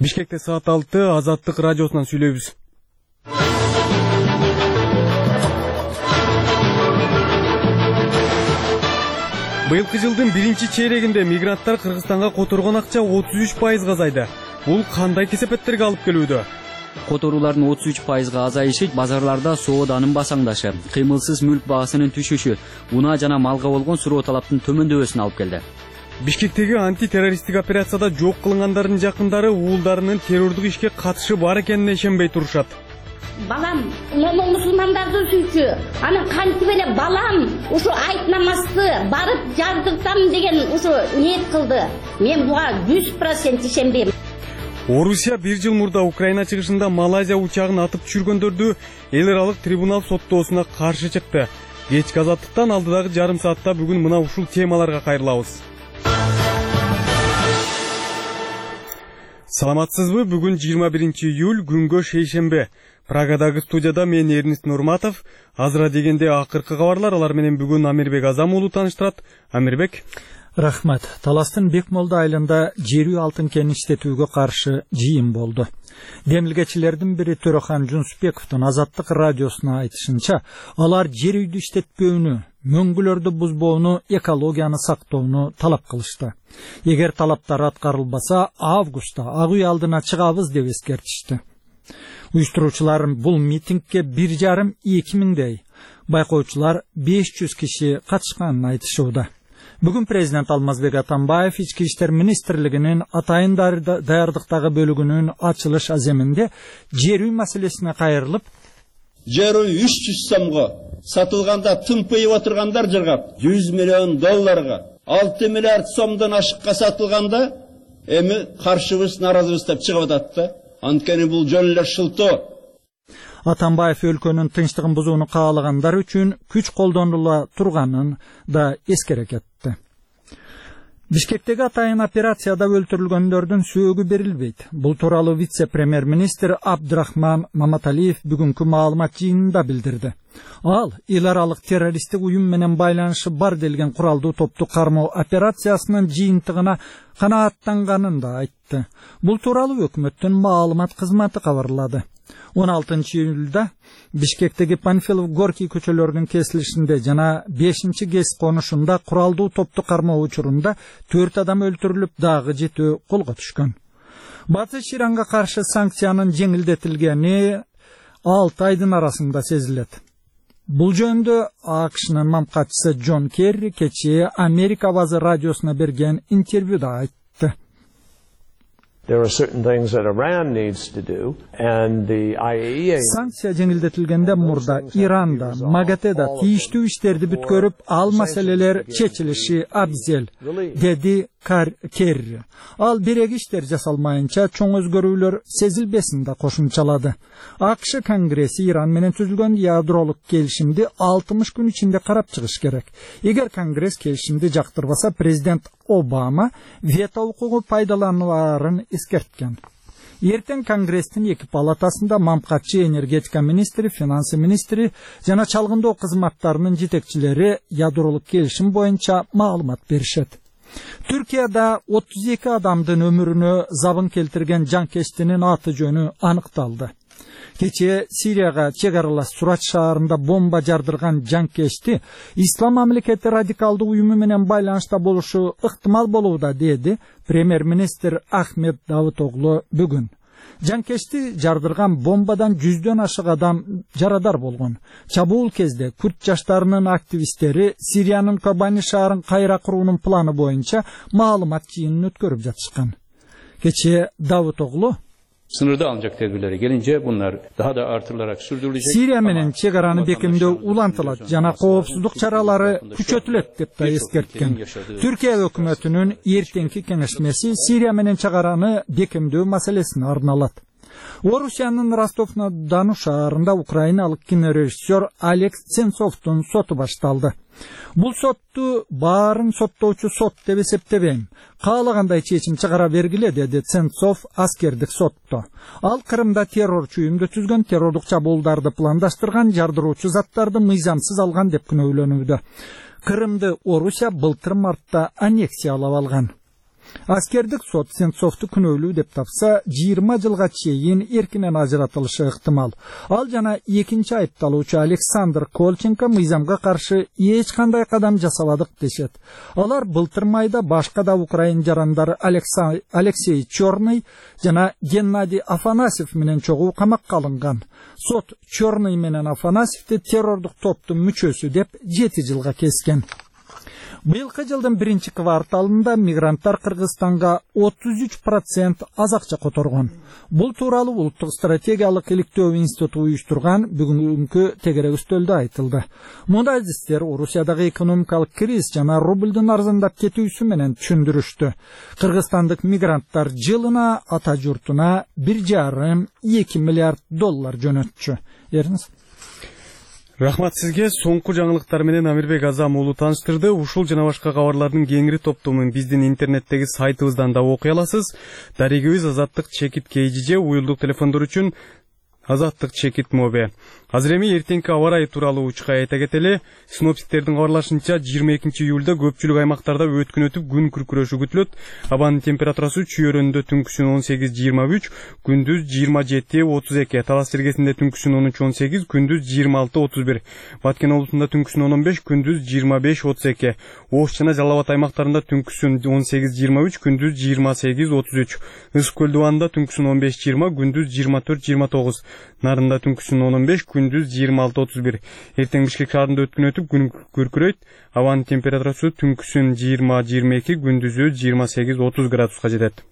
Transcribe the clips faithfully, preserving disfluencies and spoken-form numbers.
Бишкекте саат алты Азаттык радиосунан сүйлөйбүз. Быйылкы жылдын биринчи чейрегинде мигранттар Кыргызстанга которгон акча отуз үч пайызга азайды. Бул кандай кесепеттерге алып келүүдө? Которуулардын отуз үч пайызга азайышы базарларда сооданын басаңдашы, кыймылсыз мүлк баасынын түшүшү, унаа жана малга болгон суроо талаптын төмөндөбөсүнө алып келди. Бишкектеги антитеррористтик операцияда жок кылынгандардын жакындары уулдарынын террордук ишке катышы бар экенине ишенбей турушат. Балам, момо мусулмандарды сүйчү. Анан кантип эле балам ушу айт намазды барып жардыртам деген ушу ниет кылды. Мен буга жүз процент ишенбейм. Орусия бир жыл мурда Украина чыгышында Малайзия учагын атып түшүргөндөрдү эл аралык трибунал соттоосуна каршы чыкты. Кечки азаттыктан алдыдагы жарым саатта бүгүн мына ушул темаларга кайрылабыз. Саламатсызбы? Бүгүн жыйырма биринчи июль, күнгө шейшембе. Прагадагы студияда мен Эрнист Нурматов. Азыра дегенде акыркы кабарлар, алар менен бүгүн Амирбек Азам уулу тааныштырат. Амирбек. Рахмат. Таластын Бекмолда айылында жерүү алтын кенин иштетүүгө каршы жыйын болду. Демилгечилердин бири Төрөхан Жунсбековдун Азаттык радиосуна айтышынча, алар жерүүдү иштетпөөнү, мөңгүлөрдү бузбоону, экологияны сактоону талап кылышты. Эгер талаптар аткарылбаса, августта ак үй алдына чыгабыз деп эскертишти. Уюштуруучулар бул митингге бир жарым эки миңдей, байкоочулар беш жүз киши катышканын айтышууда. Бүгүн президент Алмазбек Атамбаев Ички иштер министрлигинин атайын даярдыктагы бөлүгүнүн ачылыш аземинде жерүү маселесине кайрылып, жерүү үч жүз сомго сатылганда тымпыйып отургандар жыргап жүз миллион долларга, алты миллиард сомдон ашыкка сатылганда эми каршыбыз, наразыбыз деп чыгып атат да. Анткени бул жөн эле шылтоо. Атамбаев өлкөнүн тынчтыгын бузууну каалагандар үчүн күч колдонула турганын да эскере кетти. Бишкектеги атайын операцияда өлтүрүлгөндөрдүн сөөгү берилбейт. Бул тууралуу вице-премьер-министр Абдрахман Маматалиев бүгүнкү маалымат жыйынында билдирди. Ал эл аралык террористтик уюм менен байланышы бар делген куралдуу топту кармоо операциясынын жыйынтыгына канааттанганын да айтты. Бул тууралуу өкмөттүн маалымат кызматы кабарлады. он алтынчы июлда Бишкектеги Панфилов Горький көчөлөрүнүн кесилишинде жана бешинчи ГЭС конушунда куралдуу топту кармоо учурунда төрт адам өлтүрүлүп, дагы жетөө колго түшкөн. Батыш Иранга каршы санкциянын жеңилдетилгени алты айдын арасында сезилет. Бул жөнүндө АКШнын мамкатчысы Джон Керри кечээ Америка Авазы радиосуна берген интервьюда айтты. There are certain things that Iran needs to do, and the I A E A... Санкция жеңилдетилгенде мурда Иранда, МАГАТЭда тийиштүү иштерди бүткөрүп, ал маселелер чечилиши абзел, деди Керри. Ал биреги иштер жасалмайынча чоң өзгөрүүлөр сезилбесин да кошумчалады. АКШ Конгресси Иран менен түзүлгөн ядролук келишимди алтымыш күн ичинде карап чыгыш керек. Эгер Конгресс келишимди жактырбаса, президент Обама вето укугу пайдаланууларын эскерткен. Эртең Конгресстин эки палатасында мамкатчы энергетика министри, финансы министри жана чалгындоо кызматтарынын жетекчилери ядролук келишим боюнча маалымат беришет. Түркияда отуз эки адамдын өмүрүнө забын келтирген жанкечтинин аты жөнү аныкталды. Кечээ Сирияга чек аралаш Сурач шаарында бомба жардырган жанкечти Ислам мамлекети радикалдуу уюму менен байланышта болушу ыктымал болууда, деди премьер-министр Ахмед Давутоглу бүгүн. Жанкечти жардырган бомбадан жүздөн ашык адам жарадар болгон. Чабуул кезде күрд жаштарынын активисттери Сириянын Кобани шаарын кайра куруунун планы боюнча маалымат жыйынын өткөрүп жатышкан. Кечээ Давутоглу sınırda alınacak tedbirlere gelince bunlar daha da artırılarak sürdürülecek. Siriya menен чек араны бекемдөө улантылат жана коопсуздук чаралары күчөтүлөт деп да эскерткен. Түркия өкмөтүнүн эртеңки кеңешмеси Сирия менен чек араны бекемдөө маселесине арналат. Орусиянын Ростов-на-Дону шаарында украиналык кинорежиссер Алекс Ценцовдун соту башталды. Бул сотту баарын соттоочу сот деп эсептебейм. Каалагандай чечим чыгара бергиле, деди Ценцов аскердик сотто. Ал Кырымда террорчу уюмду түзгөн, террордук чабуулдарды пландаштырган, жардыруучу заттарды мыйзамсыз алган деп күнөөлөнүүдө. Кырымды Орусия былтыр мартта аннексиялап алган. Аскердик сот Сенцовду күнөөлүү деп тапса, жыйырма жылга чейин эркинен ажыратылышы ыктымал. Ал жана экинчи айыпталуучу Александр Колченко мыйзамга каршы эч кандай кадам жасабадык дешет. Алар былтыр майда башка да украин жарандары Алексей Черный жана Геннадий Афанасьев менен чогуу камакка алынган. Сот Черный менен Афанасьевди террордук топтун мүчөсү деп жети жылга кескен. Быйылкы жылдын биринчи кварталында мигранттар Кыргызстанга отуз үч процент аз акча которгон. Бул тууралуу Улуттук стратегиялык иликтөө институту уюштурган бүгүнкү тегерек үстөлдө айтылды. Мундай адистер Орусиядагы экономикалык кризис жана рублдун арзандап кетүүсү менен түшүндүрүштү. Кыргызстандык мигранттар жылына ата журтуна бир жарым эки миллиард доллар жөнөтчү. Эрниз? Рахмат сизге. Соңку жаңылыктар менен Амирбек Азам уулу тааныштырды. Ушул жана башка кабарлардын кеңири топтомун биздин интернеттеги сайтыбыздан да окуй аласыз. Дарегибиз Азаттык Чекит КЖЖ, уюлдук телефондор үчүн Азаттык Чекит Мобе. Азыр эми эртеңки аба ырайы тууралуу учка айта кетели. Синоптиктердин кабарлашынча жыйырма экинчи июлда көпчүлүк аймактарда өткүн өтүп күн күркүрөшү күтүлөт. Абанын температурасы чүйөрөндө түнкүсүн он сегиз жыйырма үч, күндүз жыйырма жети отуз эки, Талас Тергесинде түнкүсүн он үч он сегиз, күндүз жыйырма алты отуз бир, Баткен облусунда түнкүсүн он он беш, күндүз жыйырма беш отуз эки, Ош жана Жалал Абад аймактарында түнкүсүн он сегиз жыйырма үч, күндүз жыйырма сегиз отуз үч, Ысык Көл дубанында түнкүсүн он беш жыйырма, күндүз жыйырма төрт жыйырма тогуз, Нарында түнкүсүн он он беш, күндүз жыйырма алты отуз бир. Эртең Бишкек шаарында өткүн өтүп күн күркүрөйт. Абанын температурасы түнкүсүн жыйырма жыйырма эки, күндүзү жыйырма сегиз отуз градуска жетет.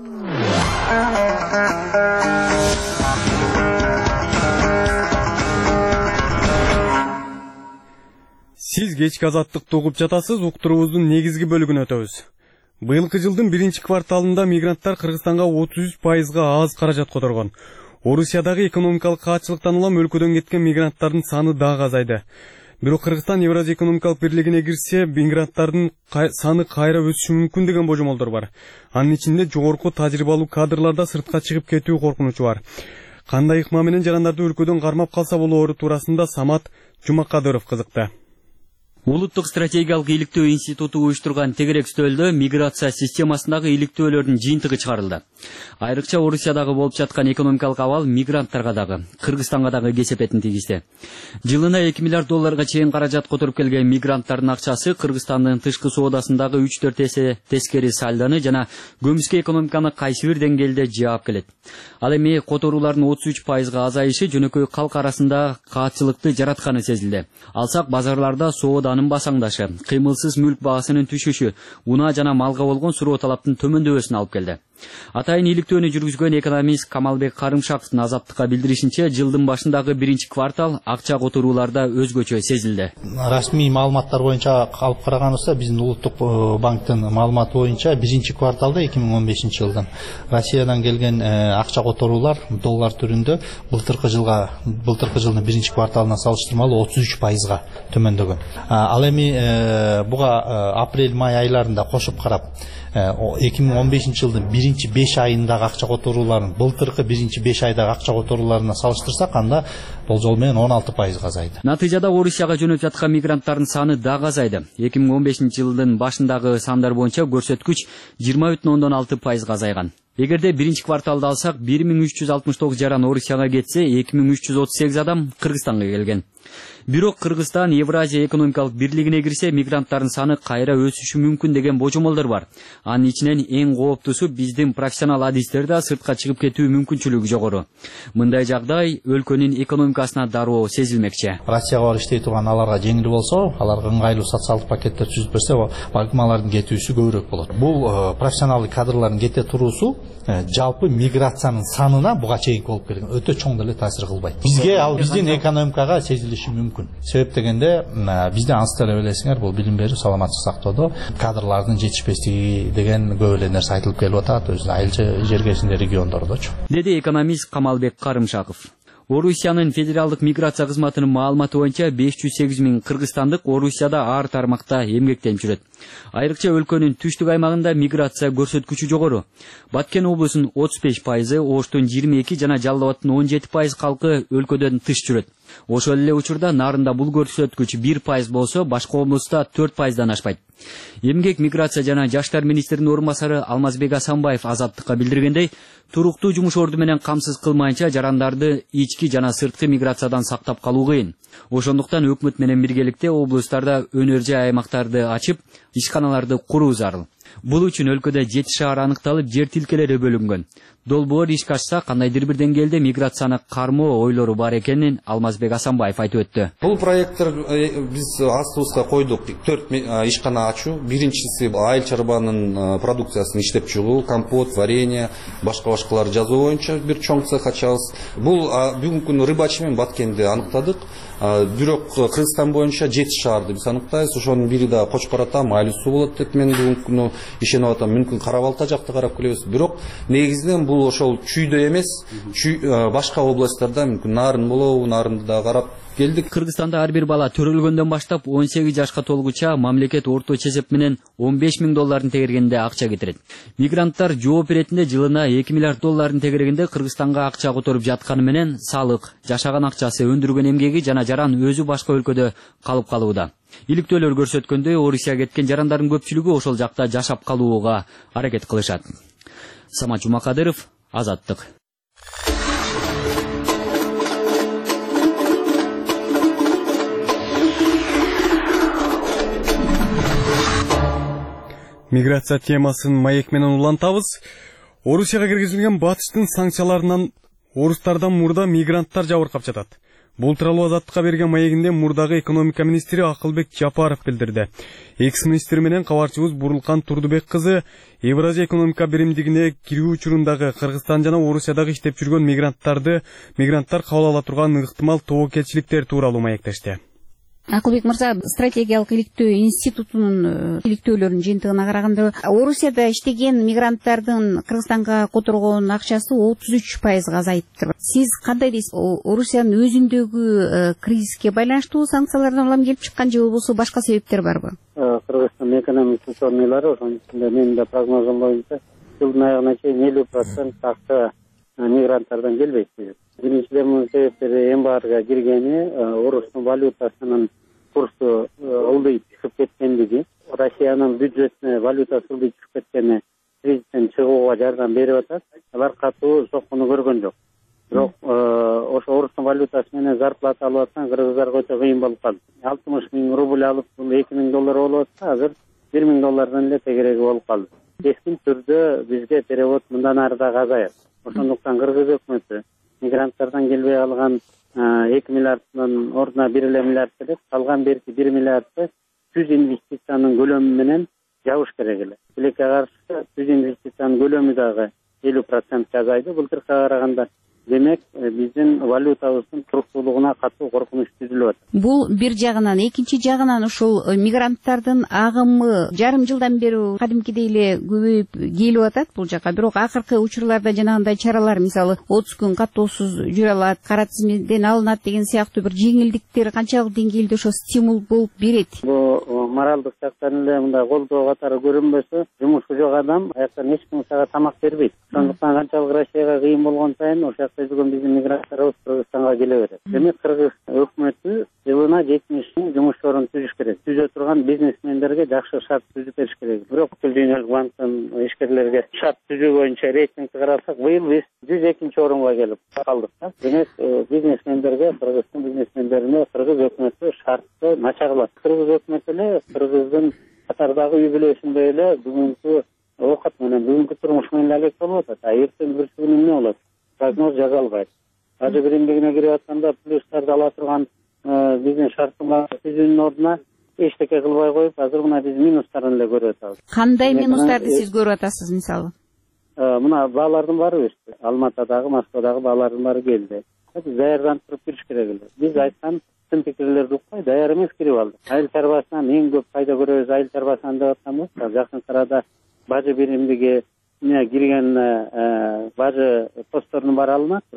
Сиз кечки Азаттыкты угуп жатасыз. Уктуруубуздун негизги бөлүгүнө өтөбүз. Быйылкы жылдын биринчи кварталында мигранттар Кыргызстанга отуз үч пайызга аз каражат которгон. Орусиядагы экономикалык каатчылыктан улам өлкөдөн кеткен мигранттардын саны дагы азайды. Бирок Кыргызстан Евразия экономикалык бирлигине кирсе, мигранттардын саны кайра өсүшү мүмкүн деген божомолдор бар. Анын ичинде жогорку тажрыйбалуу кадрларда сыртка чыгып кетүү коркунучу бар. Кандай ыкма менен жарандарды өлкөдөн кармап калса болоору туурасында Самат Жумакадыров кызыкты. Улуттук стратегиялык иликтөө институту уюштурган тегерек үстөлдө миграция системасындагы иликтөөлөрдүн жыйынтыгы чыгарылды. Айрыкча Орусиядагы болуп жаткан экономикалык абал мигранттарга дагы, Кыргызстанга дагы кесепетин тийгизди. Жылына эки миллиард долларга чейин каражат которуп келген мигранттардын акчасы Кыргызстандын тышкы соодасындагы үч төрт эсе тескери сальдоны жана көмүскө экономиканы кайсы бир деңгээлде жаап келет. Ал эми которуулардын отуз үч пайызга азайышы жөнөкөй калк арасында каатчылыкты жаратканы сезилди. Алсак базарларда соода анын басаңдашы, кыймылсыз мүлк баасынын түшүшү, унаа жана малга болгон суроо талаптын төмөндөбөсүнө алып келди. Атайын иликтөөнү жүргүзгөн экономист Камалбек Карымшаковдун Азаттыкка билдиришинче, жылдын башындагы биринчи квартал акча которууларда өзгөчө сезилди. Расмий маалыматтар боюнча алып караганыбызда, биздин Улуттук банктын маалыматы боюнча биринчи кварталда эки миң он бешинчи жылдан Россиядан келген акча которуулар доллар түрүндө былтыркы жылга, былтыркы жылдын биринчи кварталына салыштырмалуу отуз үч пайызга төмөндөгөн. Ал эми буга апрель-май айларында кошуп карап, эки миң он бешинчи жылдын биринчи беш айындагы акча которууларын былтыркы биринчи беш айдагы акча которууларына салыштырсак, анда болжол менен он алты пайызга азайды. Натыйжада Орусияга жөнөп жаткан мигранттардын саны дагы азайды. эки миң он бешинчи жылдын башындагы сандар боюнча көрсөткүч жыйырма бүтүн ондон алты пайызга азайган. Эгерде биринчи кварталды алсак, бир миң үч жүз алтымыш тогуз жаран Орусияга кетсе, эки миң үч жүз отуз сегиз адам Кыргызстанга келген. Бирок Кыргызстан Евразия экономикалык бирлигине кирсе, мигранттардын саны кайра өсүшү мүмкүн деген божомолдор бар. Анын ичинен эң кооптусу биздин профессионал адистерде сыртка чыгып кетүү мүмкүнчүлүгү жогору. Мындай жагдай өлкөнүн экономикасына дароо сезилмекчи. Россияга барып иштей турган аларга жеңил болсо, аларга ыңгайлуу социалдык пакеттер түзүп берсе, балким алардын кетүүсү көбүрөөк болот. Бул профессионалдык кадрлардын кете туруусу жалпы миграциянын санына буга чейин болуп келген өтө чоң деле таасир кылбайт. Бизге ал биздин экономикага сезилиши мүмкүн. Себеп дегенде бизде ансы деле билесиңер, бул билим берүү, саламаттык сактоодо кадрлардын жетишпестиги деген көп эле нерсе айтылып келип атат, өзү айыл жергесинде региондордочу. Деди экономист Камалбек Карымшаков. Орусиянын федералдык миграция кызматынын маалыматы боюнча беш жүз сегиз миң кыргызстандык Орусияда ар тармакта эмгектенип жүрөт. Айрыкча өлкөнүн түштүк аймагында миграция көрсөткүчү жогору. Баткен облусунун отуз беш пайызы, Оштун жыйырма эки жана Жалал Абадтын он жети пайыз калкы өлкөдөн тыш жүрөт. Ошол эле учурда Нарында бул көрсөткүч бир пайыз болсо, башка облуста төрт пайыздан ашпайт. Эмгек, миграция жана жаштар министринин орун басары Алмазбек Асанбаев Азаттыкка билдиргендей, туруктуу жумуш орду менен камсыз кылмайынча жарандарды ички жана сырткы миграциядан сактап калуу кыйын. Ошондуктан өкмөт менен биргеликте облустарда өнөр жай аймактарды ачып, ишканаларды куруу зарыл. Бул үчүн өлкөдө жети шаар аныкталып, жер тилкелери бөлүнгөн. Долбоор ишке ашса, кандайдыр бир деңгээлде миграцияны кармоо ойлору бар экенин Алмазбек Асанбаев айтып өттү. Бул проекттер биз астыбызга койдук. төрт ишкана ачуу. Биринчиси айыл чарбанын продукциясын иштеп чыгуу, компот, варенье, башка-башкалар жазуу боюнча бир чоң цех ачабыз. Бул бүгүнкү күнү Рыбачи менен Баткенди аныктадык. Бирок Кыргызстан боюнча жети шаарды биз аныктайбыз. Ошонун бири да Кочкор Ата, Майлуу суу болот деп мен бүгүнкү күнү ишенип атам. Мүмкүн Кара-Балта жакты карап келебиз. Бирок негизинен бул ошол чүйдө эмес, башка областтарда мүмкүн Нарын болобу, Нарынды да карап келдик. Кыргызстанда ар бир бала төрөлгөндөн баштап он сегиз жашка толгуча мамлекет орто чесеп менен он беш миң долларын тегергенде акча кетирет. Мигранттар жооп иретинде жылына эки миллиард долларын тегергенде Кыргызстанга акча которуп жатканы менен салык, жашаган акчасы, өндүргөн эмгеги жана жаран өзү башка өлкөдө калып калууда. Иликтөөлөр көрсөткөндөй, Орусияга кеткен жарандардын көпчүлүгү ошол жакта жашап калууга аракет кылышат. Самат Жумакадыров, Азаттык. Миграция темасын маек менен улантабыз. Орусияга киргизилген батыштын санкцияларынан орустардан мурда мигранттар жабыркап жатат. Бул тууралуу Азаттыкка берген маегинде мурдагы экономика министри Акылбек Жапаров билдирди. Экс-министр менен кабарчыбыз Бурулкан Турдубек кызы Евразия экономика биримдигине кирүү учурундагы Кыргызстан жана Орусиядагы иштеп жүргөн мигранттарды мигранттар кабыл ала турган ыктымал тобокелчиликтер тууралуу маектешти. Акылбек мырза, стратегиялык иликтөө институтунун иликтөөлөрүнүн жыйынтыгына караганда, Орусияда иштеген мигранттардын Кыргызстанга которгон акчасы отуз үч пайызга азайыптыр. Сиз кандай дейсиз? Орусиянын өзүндөгү кризиске байланыштуу санкциялардан улам келип чыккан же болбосо башка себептер барбы? Кыргызстан экономикасы сонуйлары ошонун ичинде менин да прогнозум боюнча жылдын аягына чейин элүү процент акча мигранттардан келбейт. Биринчиден мунун себептери эң баарга киргени орустун валютасынын курсу ылдый чыгып кеткендиги, Россиянын бюджетине валютасы ылдый чыгып кеткени кризистен чыгууга жардам берип атат. Алар катуу соккуну көргөн жок. Бирок ошо орустун валютасы менен зарплата алып атсаң, кыргыздарга өтө кыйын болуп калды. алтымыш миң рубль алып, бул эки миң доллар болуп атса, азыр бир миң доллардан эле тегереги болуп калды. Кескин түрдө бизге перевод мындан ары да азаят. Ошондуктан кыргыз өкмөтү мигранттардан келбей калган эки миллиардтын ордуна бир эле миллиард келет, калган берки бир миллиардты түз инвестициянын көлөмү менен жабыш керек эле. Тилекке каршы түз инвестициянын көлөмү дагы элүү процентке азайды. Былтыркыга караганда демек биздин валютабыздын туруктуулугуна катуу коркунуч түзүлүп атат. Бул бир жагынан, экинчи жагынан ушул мигранттардын агымы жарым жылдан бери кадимкидей эле көбөйүп келип атат бул жака. Бирок акыркы учурларда жанагындай чаралар, мисалы отуз күн каттоосуз жүрө алат, кара тизмеден алынат деген сыяктуу бир жеңилдиктер канчалык деңгээлде ошо стимул болуп берет? Бул моралдык жактан эле мындай колдоо катары көрүнбөсө, жумушу жок адам аяктан эч ким сага тамак бербейт. Ошондуктан канчалык Россияга кыйын болгон сайын ошол жакта жүргөн биздин мигранттарыбыз Кыргызстанга келе берет. Демек кыргыз өкмөтү жылына жетимиш миң жумуш орун түзүш керек. Түзө турган бизнесмендерге жакшы шарт түзүп бериш керек. Бирок бүткүл дүйнөлүк банктын ишкерлерге шарт түзүү боюнча рейтингди карасак, быйыл биз жүз экинчи орунга келип калдык. Демек бизнесмендерге, кыргыздын бизнесмендерине кыргыз өкмөтү шартты начарлап. Кыргыз өкмөтү эле кыргыздын катардагы үй бүлөсүндөй эле бүгүнкү оокат менен, бүгүнкү турмуш менен алек болуп атат. А эртең бир күнү эмне болот? Прогноз жаза албайт. Бажы биримдигине кирип атканда плюстарды ала турган биздин шарттын түзүүнүн ордуна эчтеке кылбай коюп, азыр мына биз минустарын эле көрүп атабыз. Кандай минустарды сиз көрүп атасыз, мисалы? Мына баалардын баары өстү. Алматадагы, Москвадагы баалардын баары келди. Даярданып туруп кириш керек эле. Биз айткан сын пикирлерди укпай, даяр эмес кирип алдык. Айыл чарбасынан эң көп пайда көрөбүз айыл чарбасынан деп атканбыз. Жакын арада бажы биримдиги кирген бажы посттордун баары алынат, бирок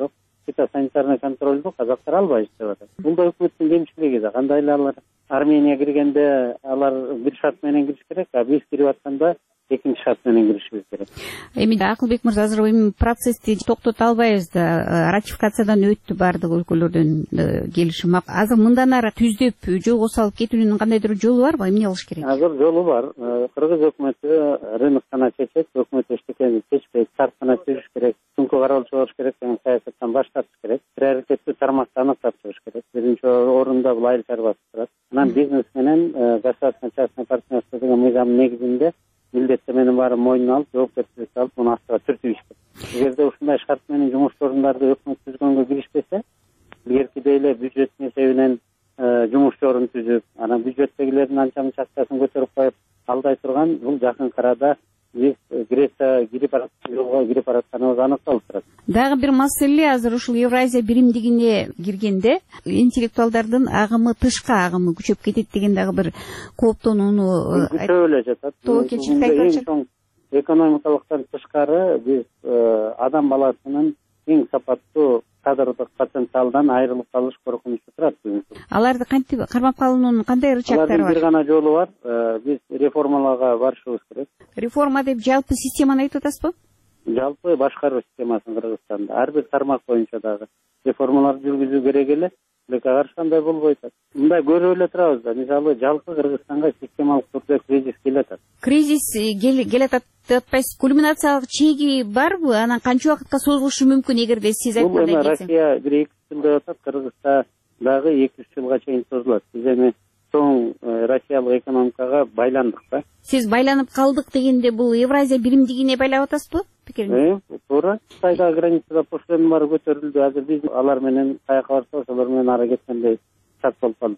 фитосанитарный контролду казактар албай иштеп атат. Бул да өкмөттүн кемчилиги да. Кандай эле алар Армения киргенде алар бир шарт менен кириш керек, а биз кирип атканда экинчи шарт менен киришибиз керек. Эми Акылбек мырза, азыр эми процессти токтото албайбыз да, ратификациядан өттү бардык өлкөлөрдөн келишим. Азыр мындан ары түздөп жолго салып кетүүнүн кандайдыр жолу барбы? Эмне кылыш керек? Азыр жолу бар. Кыргыз өкмөтү рынок гана чечет, өкмөт эчтекени чечпейт, шарт гана түзүш керек, түнкү каралчу болуш керек деген саясаттан баш тартыш керек. Приоритеттүү тармакты аныктап чыгыш керек. Биринчи орунда бул айыл чарбасы турат. Анан бизнес менен государственный частный партнерство деген мыйзамдын негизинде милдеттеменин баары мойнуна алып, жоопкерчиликти алып, муну астыга түртүп иштеп. Эгерде ушундай шарт менен жумуш орундарды өкмөт түзгөнгө киришпесе, илгеркидей эле бюджеттин эсебинен жумуш орун түзүп, анан бюджеттегилердин анча мынча акчасын көтөрүп коюп алдай турган бул жакын арада биз Греция кирип жолго кирип баратканыбыз аныкталып турат. Дагы бир маселе, азыр ушул Евразия биримдигине киргенде интеллектуалдардын агымы, тышка агымы күчөп кетет деген дагы бир кооптонууну күчөп эле жатат. Тобокелчилик айтачак. Экономикалыктан тышкары биз адам баласынын эң сапаттуу кадрлык потенциалдан айрылып калыш коркунучу турат. Аларды кантип кармап калуунун кандай ырчактары бар? Бир гана жолу бар. Биз реформаларга барышыбыз керек. Реформа деп жалпы системаны айтып атасызбы? Жалпы башкаруу системасын Кыргызстанда ар бир тармак боюнча дагы реформаларды жүргүзүү керек эле. Леке каршы кандай болбой атат. Мындай көрүп эле турабыз да. Мисалы, жалпы Кыргызстанга системалык түрдө кризис келатат. Кризис келатат деп атпайсыз, кульминациялык чеги барбы? Анан канча убакытка созулушу мүмкүн эгерде сиз айткандай келсе? Бул Россия бир эки жыл деп атат, Кыргызста дагы эки үч жылга чейин созулат. Биз эми соң Россиялык экономикага байландык да. Сиз байланып калдык дегенде бул Евразия биримдигине байлап атасызбы? Э, туура. Кытайдагы границада пошлинаның баары көтөрүлдү. Азыр биз алар менен каяка барсак, алар менен ара кеткендей шарт болуп калды.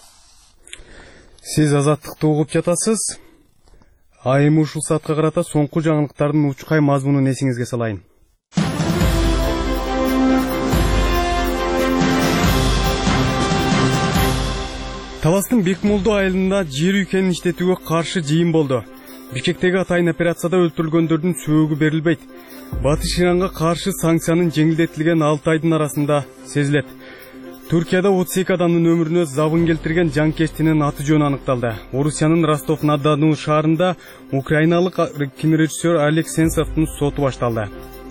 Сиз Азаттыкты угуп жатасыз. Айымы ушул саатка карата соңку жаңылыктардын учкай мазмунун эсиңизге салайын. Таластын Бекмолду айылында жер үйкенин иштетүүгө каршы жыйын болду. Бишкектеги атайын операцияда өлтүрүлгөндөрдүн сөөгү берилбейт. Батыш Иранга каршы санкциянын жеңилдетилген алты айдын арасында сезилет. Түркияда отуз эки адамдын өмүрүнө забын келтирген жанкештинин аты жөнү аныкталды. Орусиянын Ростов-на-Дону шаарында украиналык кинорежиссер Олег Сенцовдун соту башталды.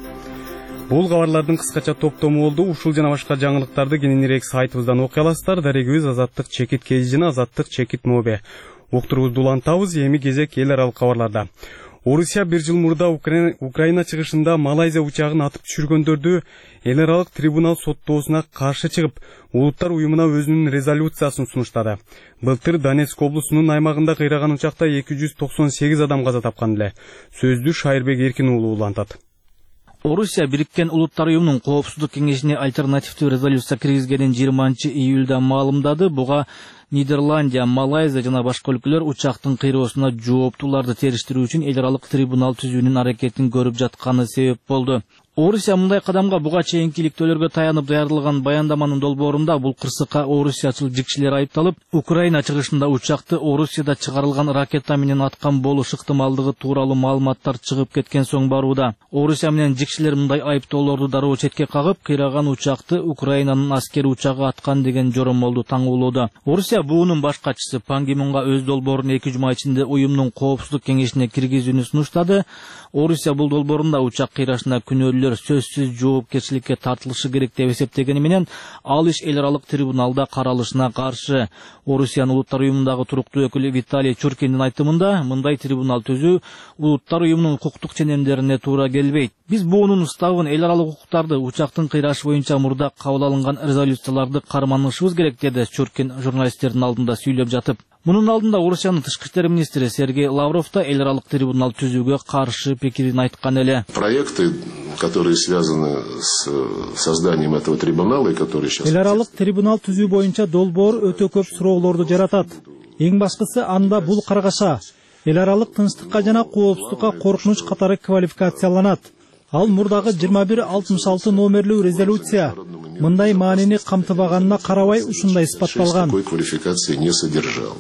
Бул кабарлардын кыскача топтому болду. Ушул жана башка жаңылыктарды кененирээк сайтыбыздан окуй аласыздар. Дарегибиз Азаттык чекит кей жана Азаттык чекит мобе. Уктуруубузду улантабыз. Эми кезек эл аралык кабарларда. Орусия бир жыл мурда Украина, Украина чыгышында Малайзия учагын атып түшүргөндөрдү эл аралык трибунал соттоосуна каршы чыгып, улуттар уюмуна өзүнүн резолюциясын сунуштады. Былтыр Донецк облусунун аймагында кыйраган учакта эки жүз токсон сегиз адам каза тапкан эле. Сөздү Шайырбек Эркин уулу улантат. Орусия Бириккен Улуттар уюмунун коопсуздук кеңешине альтернативдүү резолюция киргизгенин жыйырманчы июлда маалымдады. Буга Нидерландия, Малайзия жана башка өлкөлөр учактын кыйроосуна жооптууларды териштирүү үчүн эл аралык трибунал түзүүнүн аракетин көрүп жатканы себеп болду. Орусия мындай кадамга буга чейинки иликтөөлөргө таянып даярдалган баяндаманын долбоорунда бул кырсыкка орусиячыл жикчилер айыпталып, Украина чыгышында учакты Орусияда чыгарылган ракета менен аткан болуш ыктымалдыгы тууралуу маалыматтар чыгып кеткен соң барууда. Орусия менен жикчилер мындай айыптоолорду дароо четке кагып, кыйраган учакты Украинанын аскери учагы аткан деген жоромолду таңуулоодо. Орусия буунун баш катчысы Пан Ги Мунга өз долбоорун эки жума ичинде уюмдун коопсуздук кеңешине киргизүүнү сунуштады. Орусия бул долбоорунда учак кыйрашына күнөөлүүлөр сөзсүз жоопкерчиликке тартылышы керек деп эсептегени менен, ал иш эл аралык трибуналда каралышына каршы. Орусиянын улуттар уюмундагы туруктуу өкүлү Виталий Чуркиндин айтымында, мындай трибунал түзүү улуттар уюмунун укуктук ченемдерине туура келбейт. Биз буунун уставын, эл аралык укуктарды, учактын кыйрашы боюнча мурда кабыл алынган резолюцияларды карманышыбыз керек, деди Чуркин журналисттердин алдында сүйлөп жатып. Мунун алдында Орусиянын тышкы иштер министри Сергей Лавров да эл аралык трибунал түзүүгө каршы пикирин айткан эле. Проекты, которые связаны с созданием этого трибунала и которые сейчас... Эл аралык трибунал түзүү боюнча долбоор өтө көп суроолорду жаратат. Эң башкысы анда бул каргаша эл аралык тынчтыкка жана коопсуздукка коркунуч катары квалификацияланат. Ал мурдагы жыйырма бир алтымыш алты номерлүү резолюция мындай маанини камтыбаганына карабай ушундай испатталган. Такой квалификации не содержал.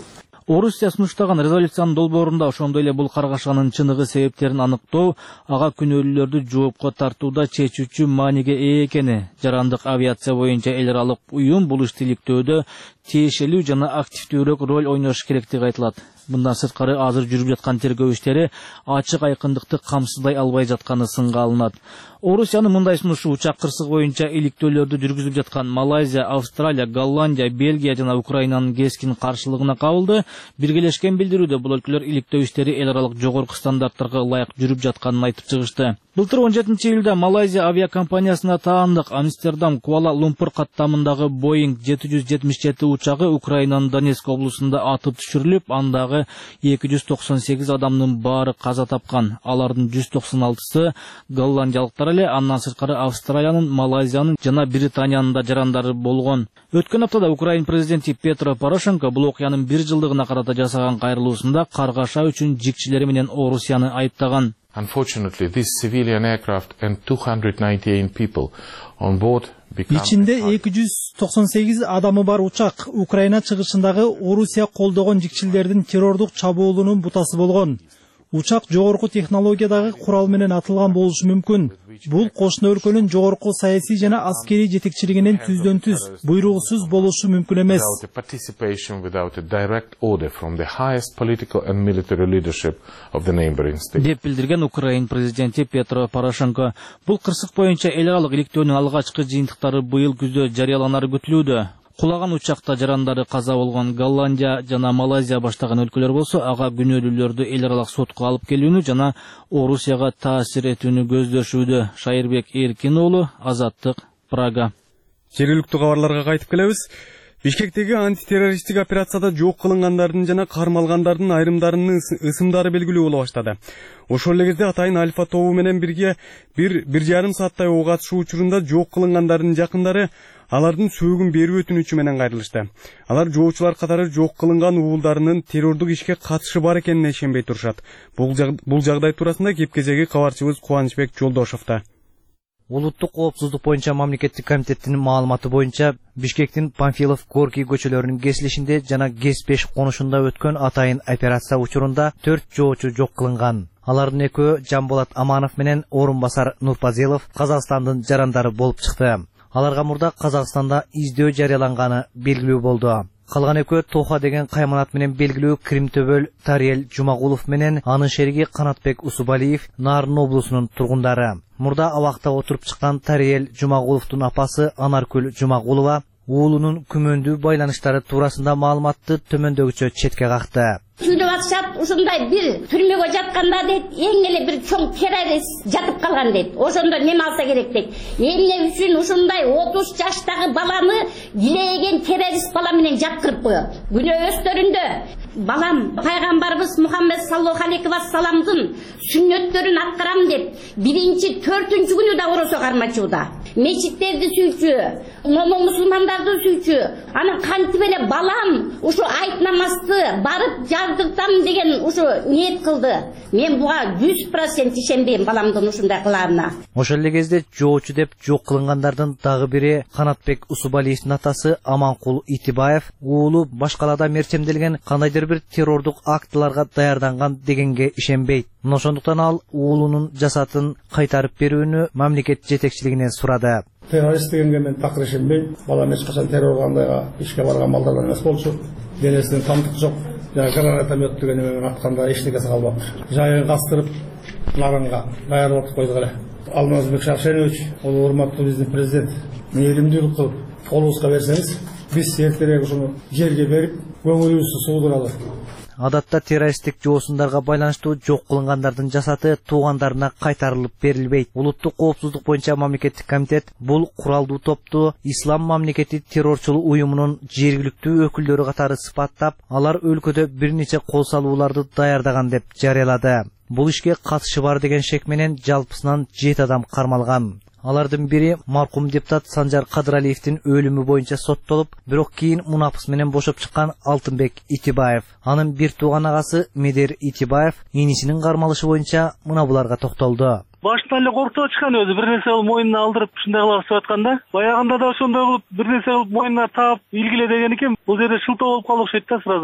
Орусия сунуштаган резолюциянын долбоорунда ошондой эле бул каргашанын чыныгы себептерин аныктоо, ага күнөөлүүлөрдү жоопко тартууда чечүүчү мааниге ээ экени, жарандык авиация боюнча эл аралык уюм бул ишти иликтөөдө тиешелүү жана активдүүрөөк роль ойнош керектиги айтылат. Мындан сырткары азыр жүрүп жаткан тергөө иштери ачык айкындыкты камсыздай албай жатканы сынга алынат. Орусиянын мындай сунушу учак кырсыгы боюнча иликтөөлөрдү жүргүзүп жаткан Малайзия, Австралия, Голландия, Бельгия жана Украинанын кескин каршылыгына кабылды. Биргелешкен билдирүүдө бул өлкөлөр иликтөө иштери эл аралык жогорку стандарттарга ылайык жүрүп жатканын айтып чыгышты. Былтыр он жетинчи июлда Малайзия авиакомпаниясына таандык Амстердам Куала Лумпур каттамындагы Boeing жети жүз жетимиш жети учагы Украинанын Донецк облусунда атып түшүрүлүп, андагы эки жүз токсон сегиз адамдын баары каза тапкан. Алардын жүз токсон алтысы голландиялыктар эле, андан сырткары Австралиянын, Малайзиянын жана Британиянын да жарандары болгон. Өткөн аптада Украин президенти Петро Порошенко бул окуянын бир жылдыгына карата жасаган кайрылуусунда каргаша үчүн жикчилери менен Орусияны айыптаган. Unfortunately, this civilian aircraft and two hundred ninety-eight people on board became... Ичинде эки жүз токсон сегиз адамы бар учак Украина чыгышындагы Орусия колдогон жикчилердин террордук чабуулунун бутасы болгон. Учак жогорку технологиядагы курал менен атылган болушу мүмкүн. Бул кошуна өлкөнүн жогорку саясий жана аскерий жетекчилигинин түздөн түз буйругусуз болушу мүмкүн эмес. Participation without a direct order from the highest political and military leadership of the neighboring state. Деп билдирген Украин президенти Петро Порошенко. Бул кырсык боюнча эл аралык иликтөөнүн алгачкы жыйынтыктары быйыл күздө жарыяланары күтүлүүдө. Кулаган учакта жарандары каза болгон Голландия жана Малайзия баштаган өлкөлөр болсо, ага күнөөлүүлөрдү эл аралык сотко алып келүүнү жана Орусияга таасир этүүнү көздөшүүдө. Шайырбек Эркин уулу, Азаттык, Прага. Жергиликтүү кабарларга кайтып келебиз. Бишкектеги антитеррористтик операцияда жок кылынгандардын жана кармалгандардын айрымдарынын ысымдары белгилүү боло баштады. Ошол эле кезде Атайын Альфа тобу менен бирге бир бир жарым сааттай ок атышуу учурунда жок кылынгандардын жакындары алардын сөөгүн берүү өтүнүчү менен кайрылышты. Алар жоочулар катары жок кылынган уулдарынын террордук ишке катышы бар экенине ишенбей турушат. Бул жагдай туурасында кепкезеги кабарчыбыз Кубанычбек Жолдошовто. Улуттук коопсуздук боюнча мамлекеттик комитеттин маалыматы боюнча Бишкектин Панфилов Горький көчөлөрүнүн кесилишинде жана Гес беш конушунда өткөн атайын операция учурунда төрт жоочу жок кылынган. Алардын экөө Жамболат Аманов менен орун басар Нурпазелов Казакстандын жарандары болуп чыкты. Аларга мурда Казакстанда издөө жарыяланганы белгилүү болду. Калган экөө Тоха деген кайманат менен белгилүү Кримтөбөл Тариел Жумагулов менен анын шериги Канатбек Усубалиев Нарын облусунун тургундары. Мурда абакта отуруп чыккан Тариел Жумагуловдун апасы Анаркүл Жумагулова уулунун күмөндүү байланыштары туурасында маалыматты төмөндөгүчө четке какты. Сүйлөп атышат, ушундай бир түрмөгө жатканда дейт, эң эле бир чоң террорист жатып калган дейт. Ошондо неме алса керек дейт. Эмне үчүн ушундай отуз жаштагы баланы илеген террорист бала менен жаткырып коет. Күнөө өстөрүндө балам пайгамбарыбыз Мухаммед саллаллаху алейхи вассаламдын сүннөттөрүн аткарам деп биринчи төртүнчү күнү да оросо кармачууда. Мечиттерди сүйчү, момун мусулмандарды сүйчү. Анан кантип эле балам ушу айт намазды барып жардыртам деген ушу ниет кылды. Мен буга жүз процент ишенбейм баламдын ушундай кыларына. Ошол эле кезде жоочу деп жок кылынгандардын дагы бири Канатбек Усубалиевдин атасы Аманкул Итибаев уулу башкалада мерчемделген кандайдыр бир террордук актыларга даярданган дегенге ишенбейт. Ошондуктан ал уулунун жасатын кайтарып берүүнү мамлекет жетекчилигинен сурады. Террорист дегенге мен такыр ишенбейм. Балам эч качан террорго кандайга ишке барган балдардан эмес болчу. Денесинен тамтык жок. Жана гранатомет деген менен атканда эчтекеси калбаптыр. Жайын кастырып, нарынга даярдап койдук эле. Алмазбек Шаршенович, ол урматтуу биздин президент, мээримдүүлүк кылып колубузга берсеңиз, биз эртерээк ушуну жерге берип, көңүлүбүздү суудуралы. Адатта террористтик жоосундарга байланыштуу жок кылынгандардын жасаты туугандарына кайтарылып берилбейт. Улуттук коопсуздук боюнча мамлекеттик комитет бул куралдуу топту ислам мамлекети террорчулук уюмунун жергиликтүү өкүлдөрү катары сыпаттап, алар өлкөдө бир нече кол салууларды даярдаган деп жарыялады. Бул ишке катышы бар деген шек менен жалпысынан жети адам кармалган. Алардын бири маркум депутат Санжар Кадыралиевдин өлүмү боюнча соттолуп, бирок кийин мунапыс менен бошоп чыккан Алтынбек Итибаев. Анын бир тууган агасы Медер Итибаев инисинин кармалышы боюнча мына буларга токтолду. Башында эле коркуп чыккан өзү бир нерсе кылып мойнуна алдырып ушундай кылып атканда, баягында да ошондой кылып бир нерсе кылып мойнуна таап илгиле деген экен. Бул жерде шылтоо болуп калып окшойт да сразу эле.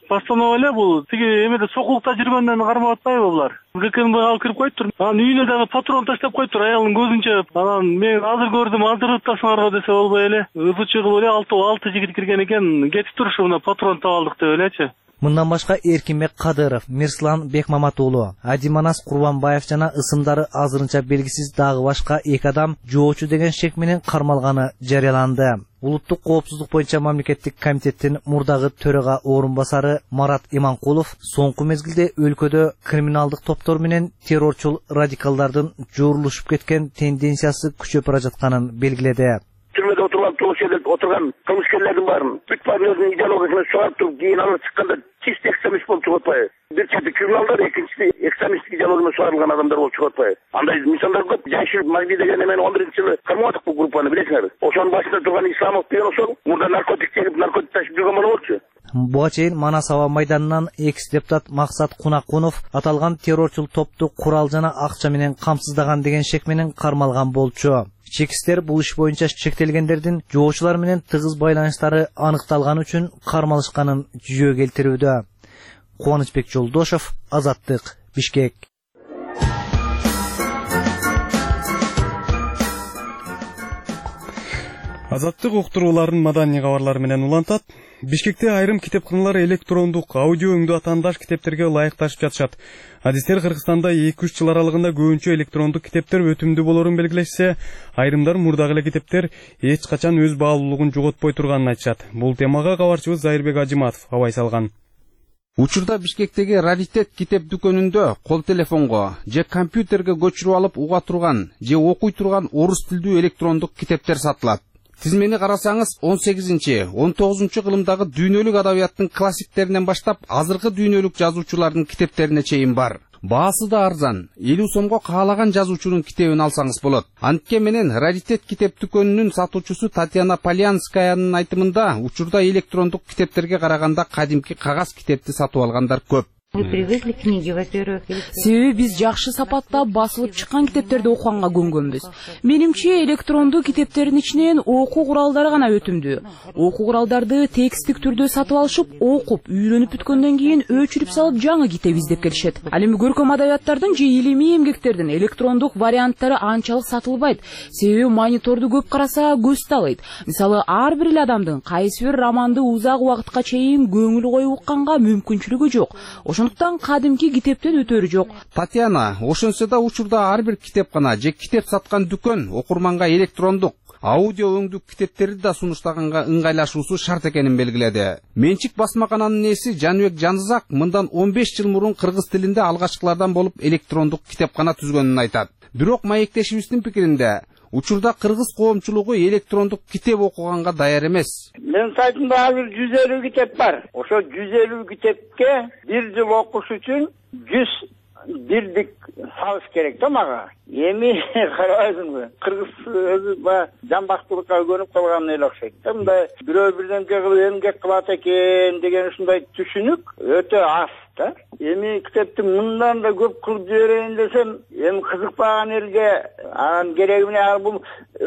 постанова эле бул тиги эмеде сокулукта жүргөндөн кармап атпайбы булар. ГКНБ алып кирип коюптур. Анан үйүнө дагы патрон таштап коюптур аялдын көзүнчө. Анан мен азыр көрдүм, азыр ыттасыңарга десе болбой эле. Ызычы кылып эле алты алты жигит кирген экен. Кетип турушу мына патрон таап алдык деп элечи. Мындан башка Эркинбек Кадыров, Мирслан Бекмаматуулу, Адиманас Курбанбаев жана ысымдары азырынча белгисиз дагы башка эки адам жоочу деген шек менен кармалганы жарыяланды. Улуттук коопсуздук боюнча мамлекеттик комитеттин мурдагы төрага орун басары Марат Иманкулов соңку мезгилде өлкөдө криминалдык топтор менен террорчул радикалдардын жорулушуп кеткен тенденциясы күчөп бара жатканын белгиледи. Türmede oturan, Tuğuşe'de oturan kılmışkerlerin var mı? Lütfen özünün ideolojisini soğup durup giyin alır çıkkanda çift ekstremist bol çıkartmayı. Bir çeşitli kürlallar, ikincisi ekstremistik ideolojisini soğarılgan adamlar bol çıkartmayı. Andayız, insanlar köp, Canşir Magdi degen hemen on birinci yılı kırmadık bu gruplarını bilesiniz. O son başında duran İslamov diyen o son, burada narkotik çekip narkotik taşıp durgan olurdu. Буга чейин Манас аба майданынан экс-депутат Максат Кунакунов аталган террорчул топту курал жана акча менен камсыздаган деген шек менен кармалган болчу. Чекистер бул иш боюнча шектелгендердин жоочулар менен тыгыз байланыштары аныкталган үчүн кармалышканын жүзөгө келтирүүдө. Кубанычбек Жолдошов, Азаттык, Бишкек. Азаттык уктурууларын маданий кабарлары менен улантат. Бишкекте айрым китепканалар электрондук, аудио өңдүү атаандаш китептерге ылайыкташып жатышат. Адистер Кыргызстанда эки үч жыл аралыгында көбүнчө электрондук китептер өтүмдүү болорун белгилешсе, айрымдар мурдагы эле китептер эч качан өз баалуулугун жоготпой турганын айтышат. Бул темага кабарчыбыз Зайырбек Ажиматов абай салган. Учурда Бишкектеги раритет китеп дүкөнүндө кол телефонго же компьютерге көчүрүп алып уга турган же окуй турган орус тилдүү электрондук китептер сатылат. Тизмени карасаңыз он сегизинчи он тогузунчу кылымдагы дүйнөлүк адабияттын классиктеринен баштап азыркы дүйнөлүк жазуучулардын китептерине чейин бар. Баасы да арзан. элүү сомго каалаган жазуучунун китебин алсаңыз болот. Антке менен раритет китеп дүкөнүнүн сатуучусу Татьяна Полянскаянын айтымында учурда электрондук китептерге караганда кадимки кагаз китепти сатып алгандар көп. Вы привыкли книги, во-первых. Себеби биз жакшы сапатта басылып чыккан китептерди окуганга көнгөнбүз. Менимче электрондуу китептердин ичинен окуу куралдары гана өтүмдүү. Окуу куралдарды тексттик түрдө сатып алышып, окуп, үйрөнүп бүткөндөн кийин өчүрүп салып жаңы китеп издеп келишет. Ал эми көркөм адабияттардын же илимий эмгектердин электрондук варианттары анчалык сатылбайт. Себеби мониторду көп караса көз талайт. Мисалы, ар бир эле адамдын кайсы бир романды узак убакытка чейин көңүл коюп укканга мүмкүнчүлүгү жок. Ошондуктан кадимки китептен өтөрү жок. Татьяна, ошонсо да учурда ар бир китепкана же китеп саткан дүкөн окурманга электрондук, аудио өңдүү китептерди да сунуштаганга ыңгайлашуусу шарт экенин белгиледи. Менчик басмакананын ээси Жаныбек Жанызак мындан он беш жыл мурун кыргыз тилинде алгачкылардан болуп электрондук китепкана түзгөнүн айтат. Бирок маектешибиздин пикиринде учурда кыргыз коомчулугу электрондук китеп окуганга даяр эмес. Мен сайтымда азыр жүз элүү китеп бар. Ошо жүз элүү китепке бир жыл окуш үчүн жүз бирдик салыш керек да мага. Эми карабайсыңбы? Кыргыз өзү баягы жамбактуулукка көнүп калган эле окшойт. Мындай бирөө бирдемке кылып эмгек кылат экен деген ушундай түшүнүк өтө аз да. Эми китепти мындан да көп кылып жиберейин десем, эми кызыкпаган элге анын кереги менен бул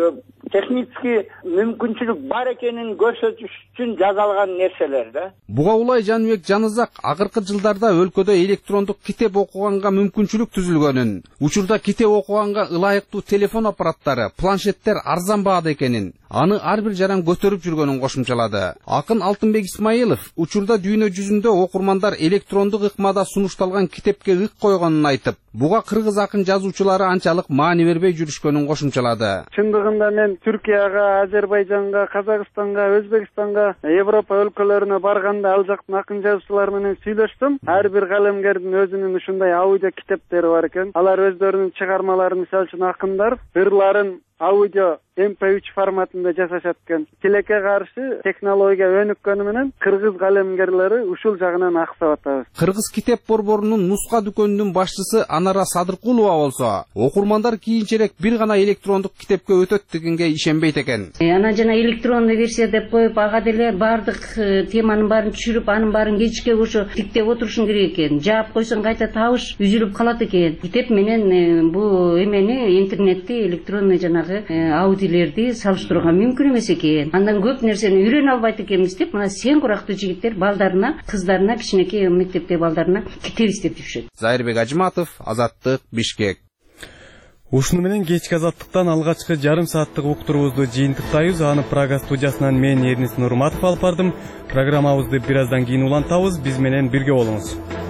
технический мүмкүнчүлүк бар экенин көрсөтүш үчүн жазалган нерселер да. Буга улай Жаныбек Жанызак акыркы жылдарда өлкөдө электрондук китеп окуганга мүмкүнчүлүк түзүлгөнүн, учурда китеп окуганга ылайыктуу телефон аппараттары, планшеттер арзан баада экенин, аны ар бир жаран көтөрүп жүргөнүн кошумчалады. Акын Алтынбек Исмаилов учурда дүйнө жүзүндө окурмандар электрондук ыкмада сунушталган китепке ык койгонун айтып, буга кыргыз акын жазуучулары анчалык маани бербей жүрүшкөнүн кошумчалады. Чындыгында мен Түркияга, Азербайжанга, Казакстанга, Өзбекстанга, Европа өлкөлөрүнө барганда ал жактын акын жазуучулары менен сүйлөштүм. Ар бир калемгердин өзүнүн ушундай аудио китептери бар экен. Алар өздөрүнүн чыгармаларын, мисалы үчүн акындар ырларын аудио эм пэ үч форматында жасашат экен. Тилекке каршы технология өнүккөнү менен кыргыз калемгерлери ушул жагынан аксап атабыз. Кыргыз китеп борборунун нуска дүкөнүнүн башчысы Анара Садыркулова болсо, окурмандар кийинчерээк бир гана электрондук китепке өтөт дегенге ишенбейт экен. Ана жана электрондуу версия деп коюп, ага деле бардык теманын баарын түшүрүп, анын баарын кечке ошо тиктеп отурушуң керек экен. Жаап койсоң кайта табыш үзүлүп калат экен. Китеп менен бул эмени интернетти электронный жанагы жанагы аудилерди салыштырууга мүмкүн эмес экен. Андан көп нерсени үйрөнө албайт экенбиз деп, мына сен курактуу жигиттер балдарына, кыздарына, кичинекей мектепте балдарына китеп издеп жүрүшөт. Зайырбек Ажиматов, Азаттык, Бишкек. Ушуну менен кечки Азаттыктан алгачкы жарым сааттык уктуруубузду жыйынтыктайбыз. Аны Прага студиясынан мен Эрнис Нурматов алып бардым. Программабызды бир аздан кийин улантабыз. Биз менен бирге болуңуз.